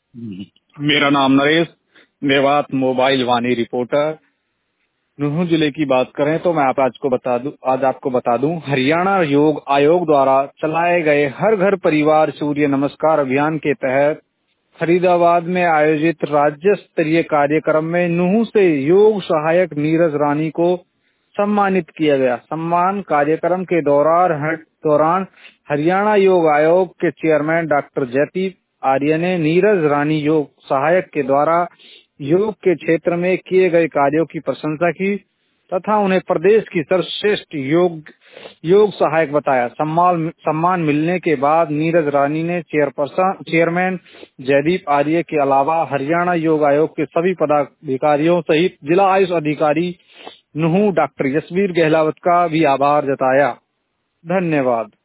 मेरा नाम Naresh, Mewat mobile Vaani reporter. Nuh जिले की बात करें तो मैं आज आपको बता दूं, हरियाणा योग आयोग द्वारा चलाए गए हर घर परिवार सूर्य नमस्कार अभियान के तहत फरीदाबाद में आयोजित राज्य स्तरीय कार्यक्रम में नुहू से योग सहायक नीरज रानी को सम्मानित किया गया। सम्मान कार्यक्रम के दौरान हरियाणा योग आयोग के चेयरमैन डॉक्टर जयदीप आर्य ने नीरज रानी योग सहायक के द्वारा योग के क्षेत्र में किए गए कार्यों की प्रशंसा की तथा उन्हें प्रदेश की सर्वश्रेष्ठ योग सहायक बताया। सम्मान मिलने के बाद नीरज रानी ने चेयरमैन जयदीप आर्य के अलावा हरियाणा योग आयोग के सभी पदाधिकारियों सहित जिला आयुष अधिकारी नुहू डॉक्टर यशवीर गहलावत का भी आभार जताया। धन्यवाद।